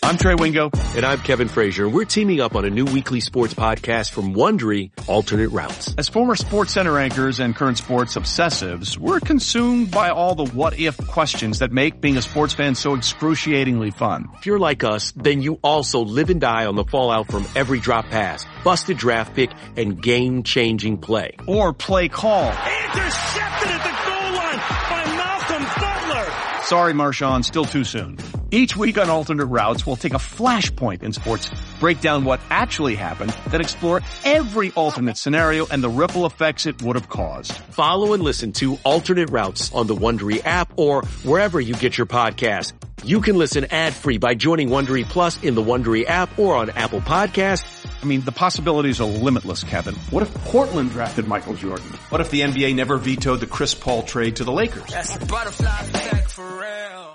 I'm Trey Wingo. And I'm Kevin Frazier. We're teaming up on a new weekly sports podcast from Wondery, Alternate Routes. As former SportsCenter anchors and current sports obsessives, we're consumed by all the what-if questions that make being a sports fan so excruciatingly fun. If you're like us, then you also live and die on the fallout from every drop pass, busted draft pick, and game-changing play. Or play call. Intercepted at the goal line by Malcolm Butler. Sorry, Marshawn, still too soon. Each week on Alternate Routes, we'll take a flashpoint in sports, break down what actually happened, then explore every alternate scenario and the ripple effects it would have caused. Follow and listen to Alternate Routes on the Wondery app or wherever you get your podcast. You can listen ad-free by joining Wondery Plus in the Wondery app or on Apple Podcasts. I mean, the possibilities are limitless, Kevin. What if Portland drafted Michael Jordan? What if the NBA never vetoed the Chris Paul trade to the Lakers? That's the butterfly effect for real.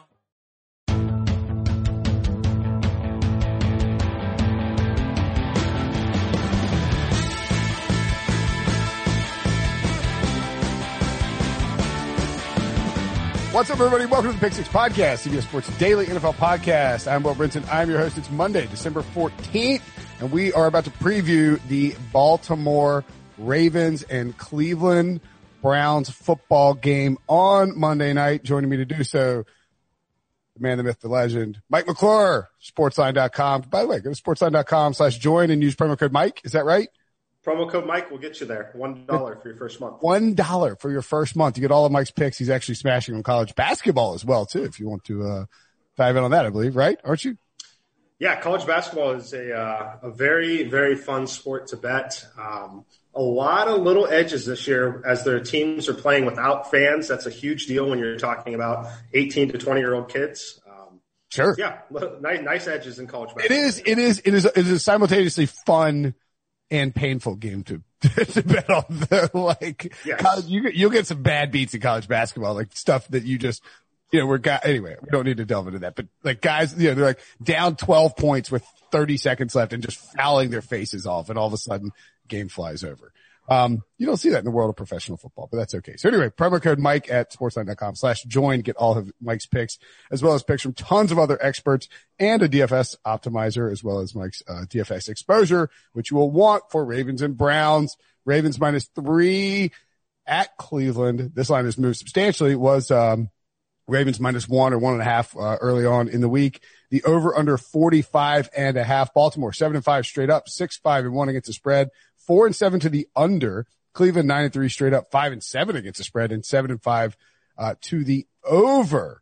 What's up, everybody? Welcome to the Pick Six Podcast, CBS Sports Daily NFL Podcast. I'm Will Brinson. I'm your host. It's Monday, December 14th, and we are about to preview the Baltimore Ravens and Cleveland Browns football game on Monday night. Joining me to do so, the man, the myth, the legend, Mike McClure, Sportsline.com. By the way, go to Sportsline.com/join and use promo code Mike. Is that right? Promo code Mike will get you there. $1 for your first month. $1 for your first month. You get all of Mike's picks. He's actually smashing on college basketball as well, too, if you want to dive in on that, I believe, right? Aren't you? Yeah, college basketball is a very, very fun sport to bet. A lot of little edges this year as their teams are playing without fans. That's a huge deal when you're talking about 18 to 20-year-old kids. Sure. Yeah, nice edges in college basketball. It is a simultaneously fun and painful game to bet on. Yes. College, you'll get some bad beats in college basketball, like stuff that you just, anyway, we don't need to delve into that, but like guys, they're like down 12 points with 30 seconds left and just fouling their faces off, and all of a sudden game flies over. You don't see that in the world of professional football, but that's okay. So anyway, promo code Mike at sportsline.com/join. Get all of Mike's picks, as well as picks from tons of other experts and a DFS optimizer, as well as Mike's DFS exposure, which you will want for Ravens and Browns. Ravens -3 at Cleveland. This line has moved substantially. It was Ravens -1 or 1.5 early on in the week. The over under 45.5. Baltimore 7-5 straight up, 6-5-1 against the spread, 4-7 to the under. Cleveland 9-3 straight up, 5-7 against the spread, and 7-5 to the over.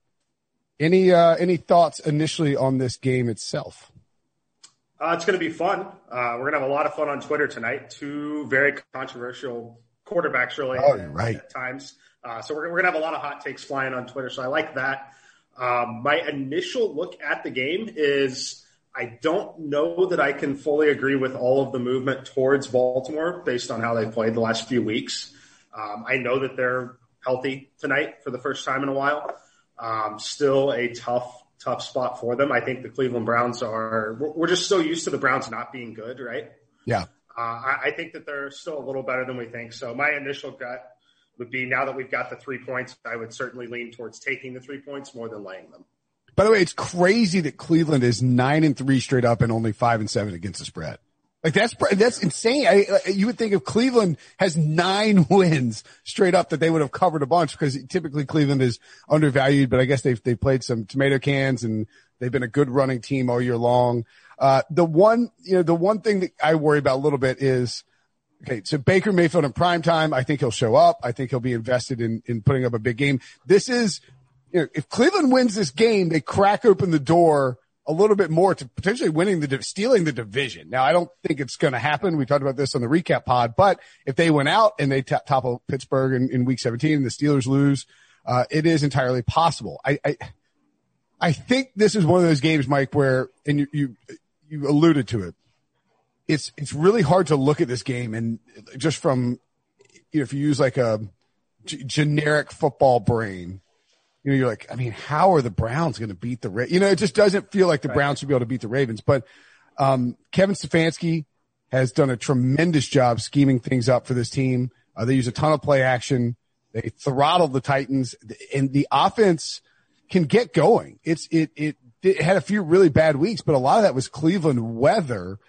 Any thoughts initially on this game itself? It's going to be fun. We're going to have a lot of fun on Twitter tonight. Two very controversial quarterbacks, really. Oh, you're right. At times. So we're going to have a lot of hot takes flying on Twitter. So I like that. My initial look at the game is I don't know that I can fully agree with all of the movement towards Baltimore based on how they played the last few weeks. I know that they're healthy tonight for the first time in a while. Still a tough spot for them. I think the Cleveland Browns we're just so used to the Browns not being good, right? Yeah. I think that they're still a little better than we think. So my initial gut would be, now that we've got the 3 points, I would certainly lean towards taking the 3 points more than laying them. By the way, it's crazy that Cleveland is 9-3 straight up and only 5-7 against the spread. Like that's insane. You would think if Cleveland has 9 wins straight up that they would have covered a bunch, because typically Cleveland is undervalued, but I guess they've played some tomato cans and they've been a good running team all year long. The one thing that I worry about a little bit is, okay, so Baker Mayfield in prime time, I think he'll show up. I think he'll be invested in putting up a big game. This is, if Cleveland wins this game, they crack open the door a little bit more to potentially stealing the division. Now, I don't think it's going to happen. We talked about this on the recap pod, but if they went out and they topple Pittsburgh in week 17 and the Steelers lose, it is entirely possible. I think this is one of those games, Mike, where, and you alluded to it, it's really hard to look at this game and just from, if you use like a generic football brain, you're like, I mean, how are the Browns going to beat the Ravens? It just doesn't feel like the Browns should be able to beat the Ravens. But Kevin Stefanski has done a tremendous job scheming things up for this team. They use a ton of play action. They throttle the Titans, and the offense can get going. It had a few really bad weeks, but a lot of that was Cleveland weather.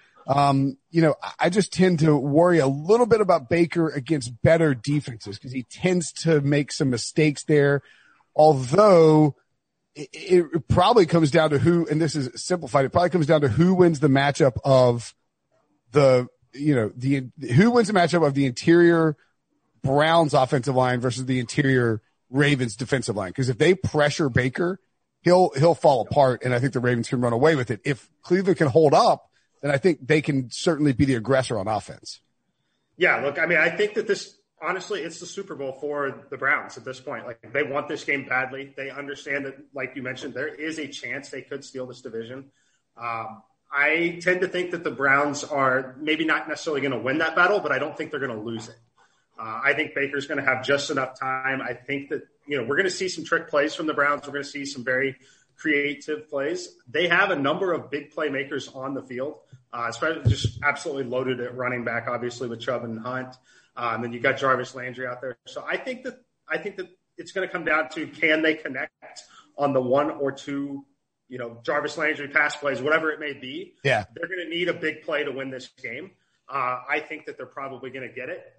I just tend to worry a little bit about Baker against better defenses because he tends to make some mistakes there. Although it probably comes down to who, and this is simplified, it probably comes down to who wins the matchup of who wins the matchup of the interior Browns offensive line versus the interior Ravens defensive line. Because if they pressure Baker, he'll fall apart, and I think the Ravens can run away with it. If Cleveland can hold up, then I think they can certainly be the aggressor on offense. Yeah, look, I mean, I think that this, honestly, it's the Super Bowl for the Browns at this point. Like, they want this game badly. They understand that, like you mentioned, there is a chance they could steal this division. I tend to think that the Browns are maybe not necessarily going to win that battle, but I don't think they're going to lose it. I think Baker's going to have just enough time. I think that, we're going to see some trick plays from the Browns. We're going to see some very creative plays. They have a number of big playmakers on the field, especially just absolutely loaded at running back, obviously with Chubb and Hunt. And then you got Jarvis Landry out there. So I think that it's going to come down to, can they connect on the one or two, Jarvis Landry pass plays, whatever it may be. Yeah. They're going to need a big play to win this game. I think that they're probably going to get it.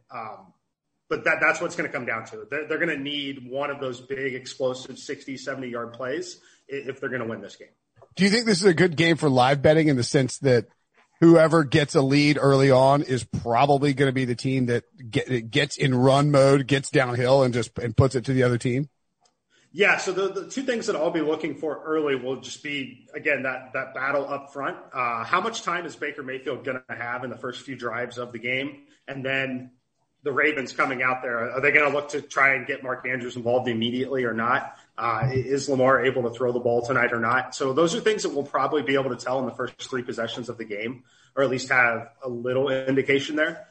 But that's what's going to come down to. They're going to need one of those big, explosive 60, 70-yard plays if they're going to win this game. Do you think this is a good game for live betting in the sense that whoever gets a lead early on is probably going to be the team that gets in run mode, gets downhill, and puts it to the other team? Yeah, so the two things that I'll be looking for early will just be, again, that battle up front. How much time is Baker Mayfield going to have in the first few drives of the game? And then the Ravens coming out there, are they going to look to try and get Mark Andrews involved immediately or not? Is Lamar able to throw the ball tonight or not? So those are things that we'll probably be able to tell in the first three possessions of the game, or at least have a little indication there.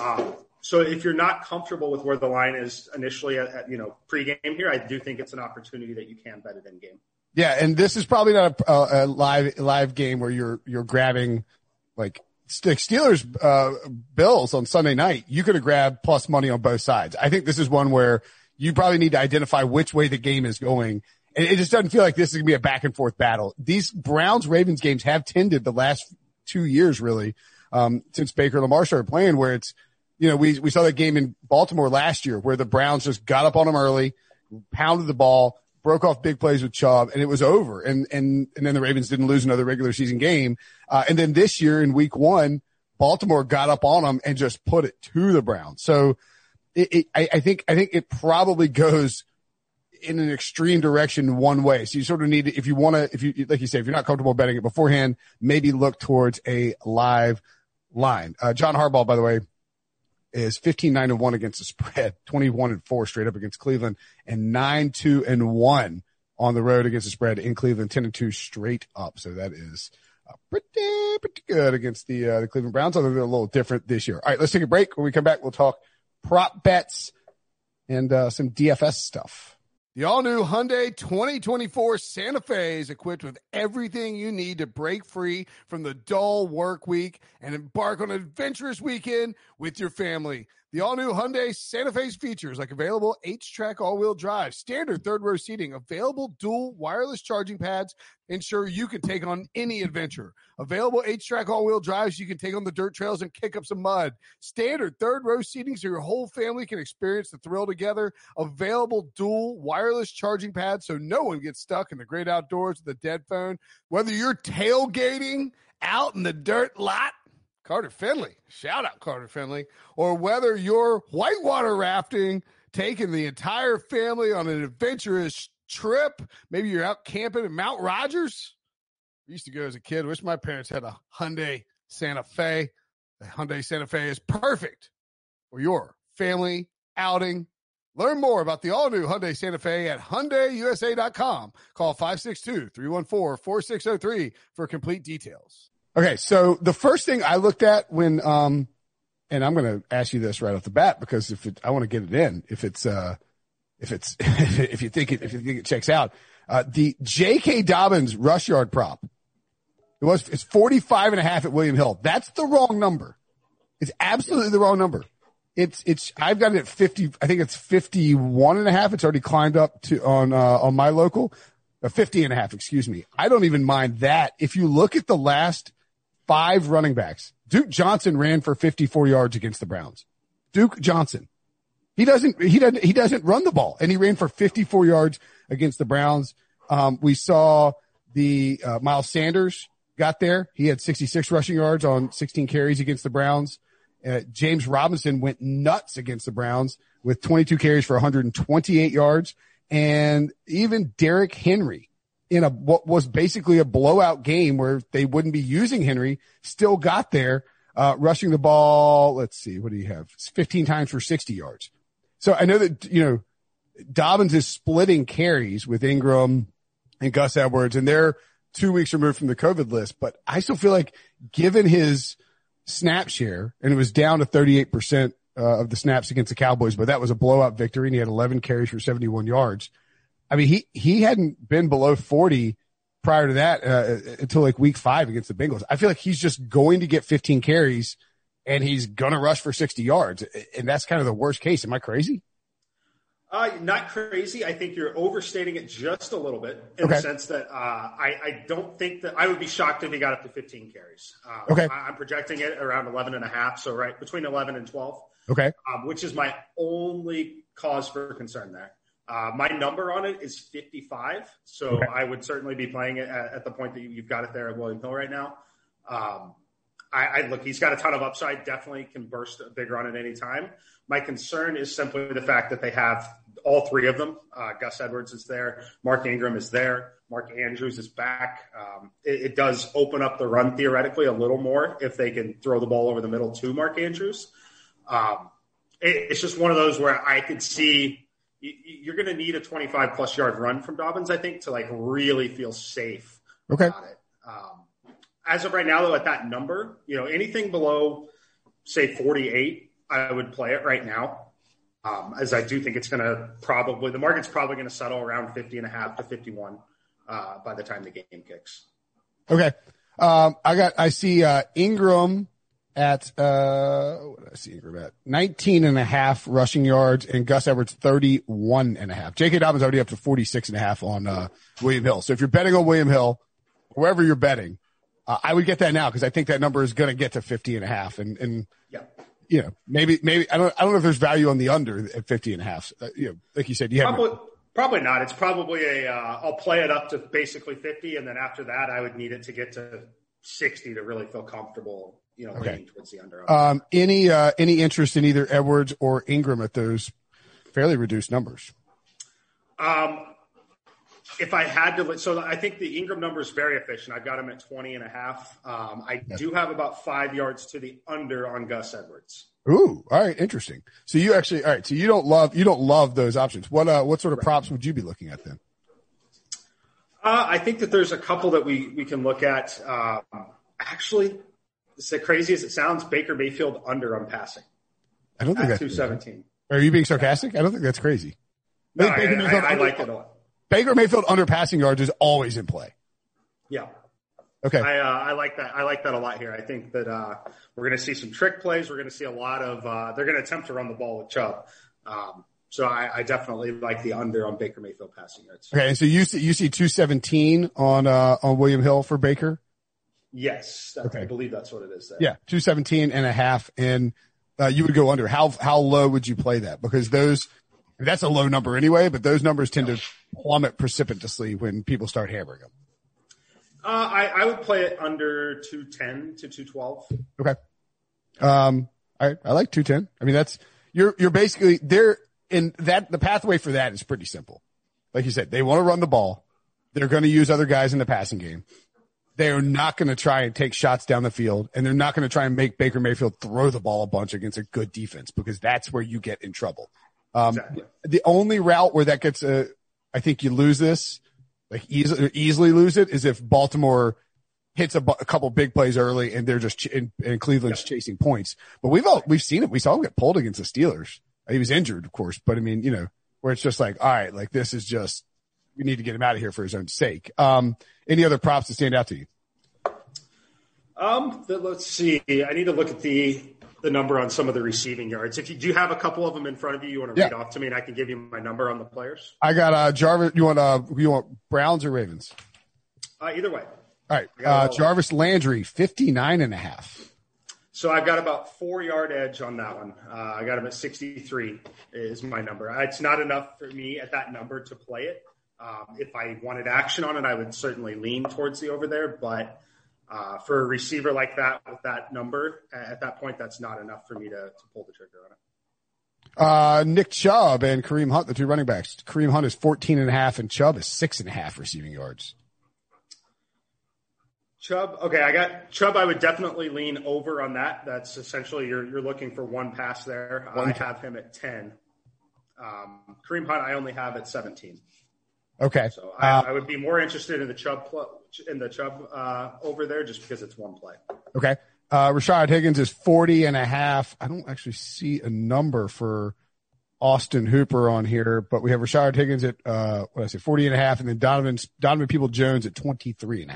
So if you're not comfortable with where the line is initially at pregame here, I do think it's an opportunity that you can bet it in game. Yeah, and this is probably not a live game where you're grabbing like Steelers Bills on Sunday night. You could have grabbed plus money on both sides. I think this is one where you probably need to identify which way the game is going. And it just doesn't feel like this is going to be a back and forth battle. These Browns-Ravens games have tended the last 2 years really, since Baker and Lamar started playing, where it's, we saw that game in Baltimore last year where the Browns just got up on them early, pounded the ball, broke off big plays with Chubb, and it was over. And then the Ravens didn't lose another regular season game. And then this year in week 1, Baltimore got up on them and just put it to the Browns. So I think it probably goes in an extreme direction one way. So you sort of need to, if you like you say, if you're not comfortable betting it beforehand, maybe look towards a live line. John Harbaugh, by the way, is 15-9-1 against the spread, 21-4 straight up against Cleveland, and 9-2-1 on the road against the spread in Cleveland, 10-2 straight up. So that is pretty good against the Cleveland Browns, although they're a little different this year. All right, let's take a break. When we come back, we'll talk prop bets and some DFS stuff. The all-new Hyundai 2024 Santa Fe is equipped with everything you need to break free from the dull work week and embark on an adventurous weekend with your family. The all-new Hyundai Santa Fe's features like available H-Track all-wheel drive, standard third-row seating, available dual wireless charging pads, ensure you can take on any adventure. Available H-Track all-wheel drives you can take on the dirt trails and kick up some mud. Standard third-row seating so your whole family can experience the thrill together. Available dual wireless charging pads so no one gets stuck in the great outdoors with a dead phone. Whether you're tailgating out in the dirt lot, Carter Finley, shout out Carter Finley, or whether you're whitewater rafting, taking the entire family on an adventurous trip, maybe you're out camping in Mount Rogers. I used to go as a kid. Wish my parents had a Hyundai Santa Fe. The Hyundai Santa Fe is perfect for your family outing. Learn more about the all-new Hyundai Santa Fe at HyundaiUSA.com. Call 562-314-4603 for complete details. Okay, so the first thing I looked at when, and I'm going to ask you this right off the bat because I want to get it in. If you think it checks out, the J.K. Dobbins rush yard prop. It's 45.5 at William Hill. That's the wrong number. It's absolutely the wrong number. I've got it at 50. I think it's 51.5. It's already climbed up to on my local. 50.5, excuse me. I don't even mind that. If you look at the last 5 running backs, Duke Johnson ran for 54 yards against the Browns. Duke Johnson. He doesn't run the ball, and he ran for 54 yards against the Browns. We saw the Miles Sanders got there. He had 66 rushing yards on 16 carries against the Browns. James Robinson went nuts against the Browns with 22 carries for 128 yards. And even Derrick Henry in what was basically a blowout game where they wouldn't be using Henry still got there, rushing the ball. Let's see. What do you have? 15 times for 60 yards. So I know that, Dobbins is splitting carries with Ingram and Gus Edwards, and they're 2 weeks removed from the COVID list. But I still feel like given his snap share, and it was down to 38% of the snaps against the Cowboys, but that was a blowout victory, and he had 11 carries for 71 yards. I mean, he hadn't been below 40 prior to that until like week 5 against the Bengals. I feel like he's just going to get 15 carries, and he's going to rush for 60 yards. And that's kind of the worst case. Am I crazy? Not crazy. I think you're overstating it just a little bit in the sense that I don't think that I would be shocked if he got up to 15 carries. I'm projecting it around 11.5, so right between 11 and 12. Okay. Which is my only cause for concern there. My number on it is 55, so I would certainly be playing it at the point that you've got it there at William Hill right now. I look, he's got a ton of upside, definitely can burst a big run at any time. My concern is simply the fact that they have all 3 of them. Gus Edwards is there. Mark Ingram is there. Mark Andrews is back. It does open up the run theoretically a little more if they can throw the ball over the middle to Mark Andrews. It's just one of those where I could see you're going to need a 25-plus yard run from Dobbins, I think, to like really feel safe about it. As of right now, though, at that number, anything below, say, 48, I would play it right now, as I do think it's going to the market's probably going to settle around 50.5 to 51 by the time the game kicks. Okay. I see Ingram at, what did I see Ingram at? 19.5 rushing yards, and Gus Edwards 31.5. J.K. Dobbins already up to 46.5 on William Hill. So if you're betting on William Hill, wherever you're betting, I would get that now because I think that number is going to get to 50.5, and maybe I don't know if there's value on the under at 50.5. Like you said, probably not. It's probably I'll play it up to basically 50, and then after that, I would need it to get to 60 to really feel comfortable. Leaning towards the under. Any interest in either Edwards or Ingram at those fairly reduced numbers? If I had to, so I think the Ingram number is very efficient. I've got him at 20.5. I do have about 5 yards to the under on Gus Edwards. Ooh, all right, interesting. So you actually, all right. So you don't love those options. What sort of props would you be looking at then? I think that there's a couple that we can look at. Actually, as crazy as it sounds, Baker Mayfield under on passing. I don't think that's 217. Are you being sarcastic? I don't think that's crazy. No, I like it a lot. Baker Mayfield under passing yards is always in play. Yeah. Okay. I like that. I like that a lot here. I think that we're going to see some trick plays. We're going to see a lot of they're going to attempt to run the ball with Chubb. So I definitely like the under on Baker Mayfield passing yards. Okay, and so you see 217 on William Hill for Baker? Yes. I believe that's what it is there. Yeah, 217.5, and you would go under. How low would you play that? Because that's a low number anyway, but those numbers tend to plummet precipitously when people start hammering them. I would play it under 210 to 212. Okay. I like 210. I mean, you're basically there in that. The pathway for that is pretty simple. Like you said, they want to run the ball. They're going to use other guys in the passing game. They are not going to try and take shots down the field, and they're not going to try and make Baker Mayfield throw the ball a bunch against a good defense, because that's where you get in trouble. Exactly. The only route where that gets I think you lose this, like easily lose it, is if Baltimore hits a couple big plays early and they're just and Cleveland's chasing points. But we've seen it. We saw him get pulled against the Steelers. He was injured, of course, but I mean, where it's just like, all right, like this is just, we need to get him out of here for his own sake. Any other props that stand out to you? Let's see. I need to look at the the number on some of the receiving yards. If you do have a couple of them in front of you, you want to read off to me, and I can give you my number on the players. I got Jarvis. You want Browns or Ravens? Either way. All right. Jarvis Landry, 59.5. So I've got about 4-yard edge on that one. I got him at 63 is my number. It's not enough for me at that number to play it. If I wanted action on it, I would certainly lean towards the over there. But for a receiver like that with that number, at that point, that's not enough for me to pull the trigger on it. Nick Chubb and Kareem Hunt, the two running backs. Kareem Hunt is 14.5 and Chubb is 6.5 receiving yards. Chubb, okay, I got Chubb. I would definitely lean over on that. That's essentially you're looking for one pass there. I have him at 10. Kareem Hunt, I only have at 17. Okay, so I would be more interested in the Chubb over there just because it's one play. Okay, Rashad Higgins is 40.5. I don't actually see a number for Austin Hooper on here, but we have Rashad Higgins at 40.5, and then Donovan Peoples-Jones at 23.5.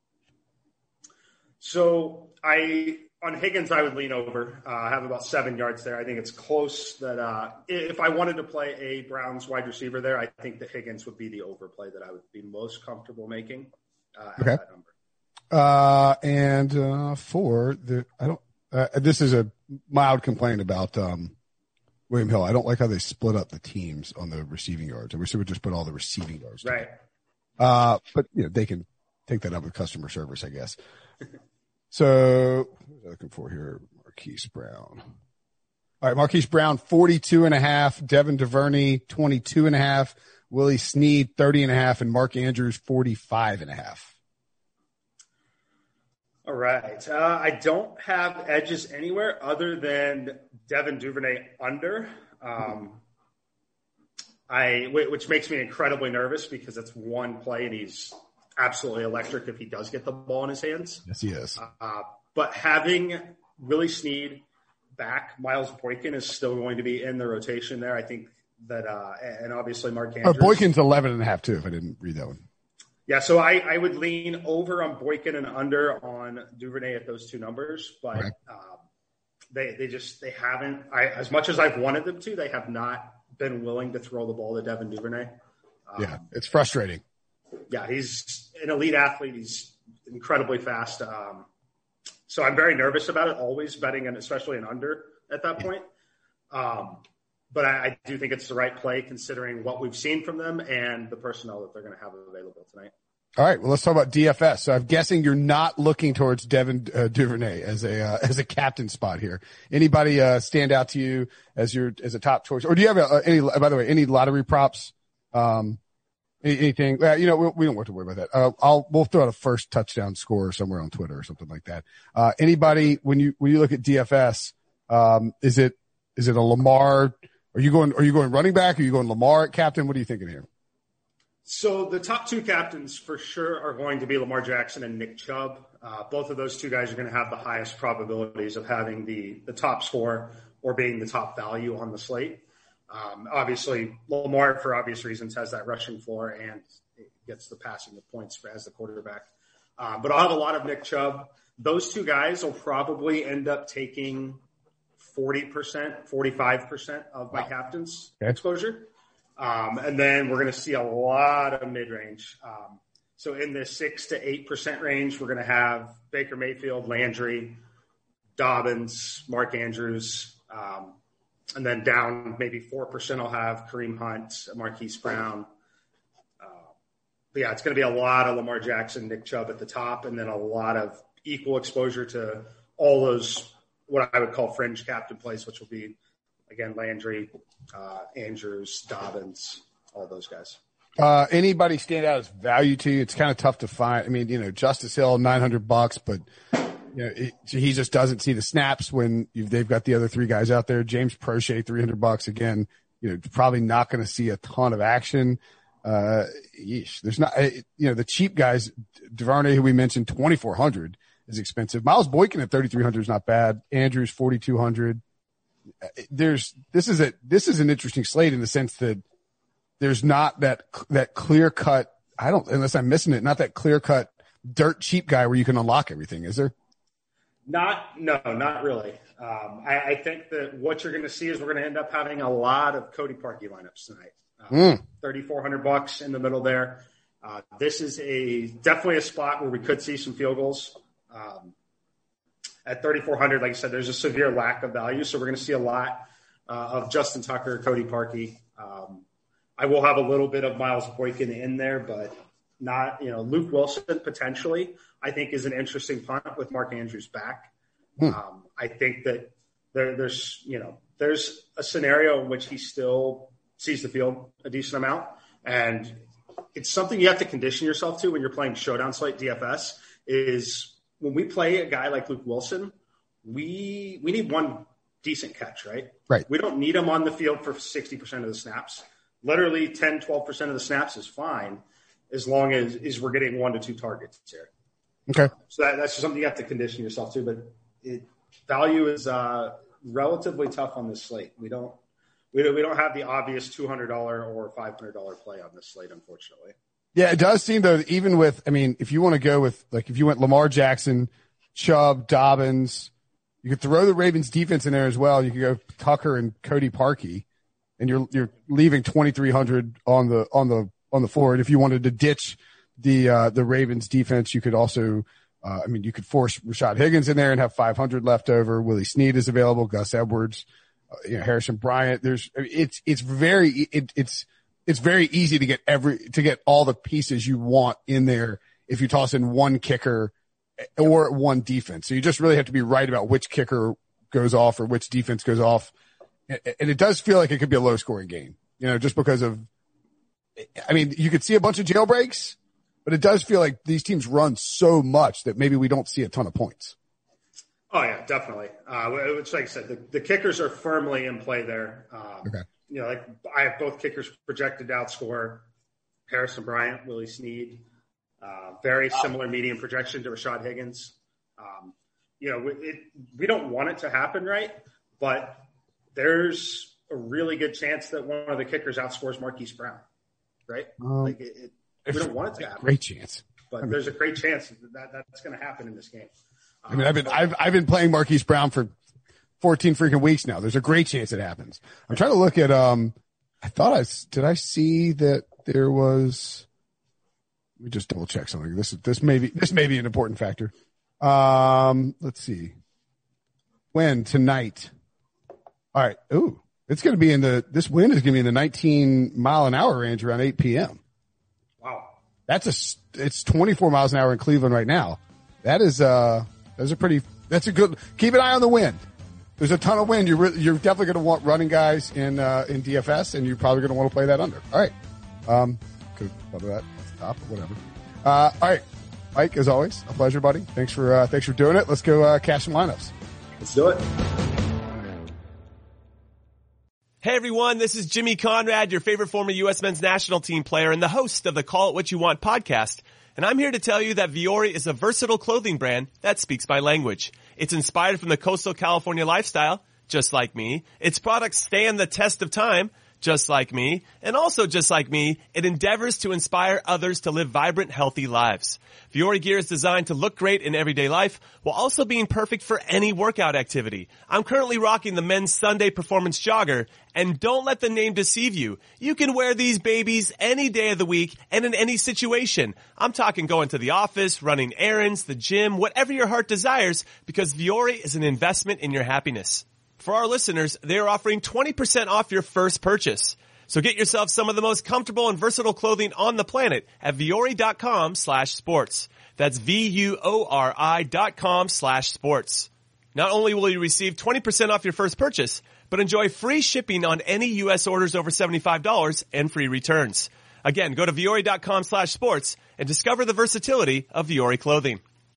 So on Higgins, I would lean over. I have about 7 yards there. I think it's close that if I wanted to play a Browns wide receiver there, I think that Higgins would be the overplay that I would be most comfortable making at that number. This is a mild complaint about William Hill. I don't like how they split up the teams on the receiving yards. I wish they would just put all the receiving yards together. Right. But they can take that up with customer service, I guess. So what was I looking for here? Marquise Brown. All right, Marquise Brown, 42.5. Devin Duvernay, 22.5. Willie Snead, 30.5. And Mark Andrews, 45.5. All right. I don't have edges anywhere other than Devin Duvernay under, which makes me incredibly nervous because it's one play and he's absolutely electric if he does get the ball in his hands. Yes, he is. But having Willie Snead back, Miles Boykin is still going to be in the rotation there. I think that, and obviously Mark Andrews. Boykin's 11.5 too, if I didn't read that one. Yeah, so I would lean over on Boykin and under on Duvernay at those two numbers, but they haven't. As much as I've wanted them to, they have not been willing to throw the ball to Devin Duvernay. It's frustrating. Yeah, he's an elite athlete. He's incredibly fast. So I'm very nervous about it, always betting, and especially an under at that point. But I do think it's the right play considering what we've seen from them and the personnel that they're going to have available tonight. All right, well, let's talk about DFS. So I'm guessing you're not looking towards Devin Duvernay as a captain spot here. Anybody stand out to you as a top choice, or do you have any lottery props? Anything? We don't have to worry about that. We'll throw out a first touchdown score somewhere on Twitter or something like that. Anybody when you look at DFS, is it a Lamar? Are you going running back? Are you going Lamar at captain? What are you thinking here? So the top two captains for sure are going to be Lamar Jackson and Nick Chubb. Both of those two guys are going to have the highest probabilities of having the top score or being the top value on the slate. Obviously, Lamar, for obvious reasons, has that rushing floor and gets the passing of points as the quarterback. But I'll have a lot of Nick Chubb. Those two guys will probably end up taking 40%, 45% of my captain's exposure. And then we're going to see a lot of mid-range. So in the 6 to 8% range, we're going to have Baker Mayfield, Landry, Dobbins, Mark Andrews, and then down maybe 4%, I'll have Kareem Hunt, Marquise Brown. But yeah, it's going to be a lot of Lamar Jackson, Nick Chubb at the top, and then a lot of equal exposure to all those what I would call fringe captain plays, which will be, again, Landry, Andrews, Dobbins, all those guys. Anybody stand out as value to you? It's kind of tough to find. I mean, Justice Hill, $900, but he just doesn't see the snaps when they've got the other three guys out there. James Prochet, $300 again. Probably not going to see a ton of action. There's not, the cheap guys. Duvernay, who we mentioned, $2,400 is expensive. Miles Boykin at $3,300 is not bad. Andrews, $4,200. This is an interesting slate in the sense that there's not that clear cut. Unless I'm missing it, not that clear cut dirt cheap guy where you can unlock everything. Is there? No, not really. I think that what you're going to see is we're going to end up having a lot of Cody Parkey lineups tonight. $3,400 in the middle there. This is definitely a spot where we could see some field goals. At 3,400, like I said, there's a severe lack of value, so we're going to see a lot of Justin Tucker, Cody Parkey. I will have a little bit of Miles Boykin in there, but not, Luke Wilson potentially, I think, is an interesting punt with Mark Andrews back. I think that there's a scenario in which he still sees the field a decent amount, and it's something you have to condition yourself to when you're playing showdown slate DFS is when we play a guy like Luke Wilson, we need one decent catch, right? Right. We don't need him on the field for 60% of the snaps. Literally 10, 12% of the snaps is fine as long as we're getting 1 to 2 targets here. Okay. So that's just something you have to condition yourself to, but value is relatively tough on this slate. We don't have the obvious $200 or $500 play on this slate, unfortunately. Yeah, it does seem though, even with, if you want to go with, like, if you went Lamar Jackson, Chubb, Dobbins, you could throw the Ravens defense in there as well. You could go Tucker and Cody Parkey, and you're leaving 2,300 on the floor. And if you wanted to ditch the Ravens defense, you could also, you could force Rashad Higgins in there and have 500 left over. Willie Snead is available, Gus Edwards, Harrison Bryant. It's very easy to get all the pieces you want in there if you toss in one kicker or one defense. So you just really have to be right about which kicker goes off or which defense goes off. And it does feel like it could be a low scoring game, just because of, you could see a bunch of jailbreaks, but it does feel like these teams run so much that maybe we don't see a ton of points. Oh yeah, definitely. Which, like I said, the kickers are firmly in play there. Okay. I have both kickers projected to outscore Harrison Bryant, Willie Snead. Very similar median projection to Rashad Higgins. We don't want it to happen, right? But there's a really good chance that one of the kickers outscores Marquise Brown, right? We don't want it to happen. Great chance. But there's a great chance that's going to happen in this game. I've been playing Marquise Brown for 14 freaking weeks now. There's a great chance it happens. I'm trying to look at, did I see that there was, let me just double check something. This may be an important factor. Let's see. When tonight. All right. Ooh, it's going to be this wind is going to be in the 19 mile an hour range around 8 p.m. Wow. It's 24 miles an hour in Cleveland right now. That's a good, keep an eye on the wind. There's a ton of wind. You're definitely going to want running guys in DFS, and you're probably going to want to play that under. All right. Could have that top or whatever. All right. Mike, as always, a pleasure, buddy. Thanks for doing it. Let's go, cash some lineups. Let's do it. Hey everyone, this is Jimmy Conrad, your favorite former U.S. men's national team player and the host of the Call It What You Want podcast. And I'm here to tell you that Vuori is a versatile clothing brand that speaks my language. It's inspired from the coastal California lifestyle, just like me. Its products stand the test of time, just like me. And also just like me, it endeavors to inspire others to live vibrant, healthy lives. Vuori gear is designed to look great in everyday life while also being perfect for any workout activity. I'm currently rocking the men's Sunday Performance Jogger, and don't let the name deceive you. You can wear these babies any day of the week and in any situation. I'm talking going to the office, running errands, the gym, whatever your heart desires, because Vuori is an investment in your happiness. For our listeners, they are offering 20% off your first purchase. So get yourself some of the most comfortable and versatile clothing on the planet at vuori.com/sports. That's VUORI.com/sports. Not only will you receive 20% off your first purchase, but enjoy free shipping on any U.S. orders over $75 and free returns. Again, go to vuori.com/sports and discover the versatility of Vuori clothing.